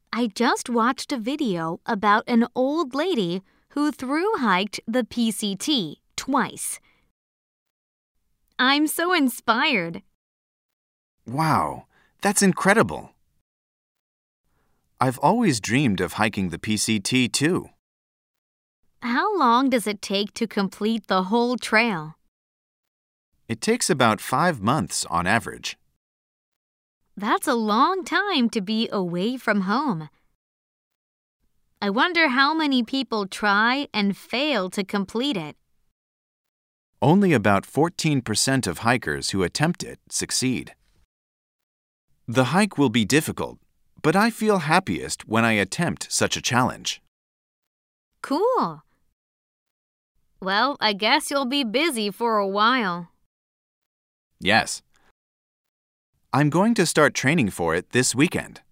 I just watched a video about an old lady who thru-hiked the PCT twice. I'm so inspired. Wow, that's incredible. I've always dreamed of hiking the PCT too. How long does it take to complete the whole trail? It takes about 5 months on average. That's a long time to be away from home. I wonder how many people try and fail to complete it. Only about 14% of hikers who attempt it succeed. The hike will be difficult, but I feel happiest when I attempt such a challenge. Cool. Well, I guess you'll be busy for a while. Yes. I'm going to start training for it this weekend.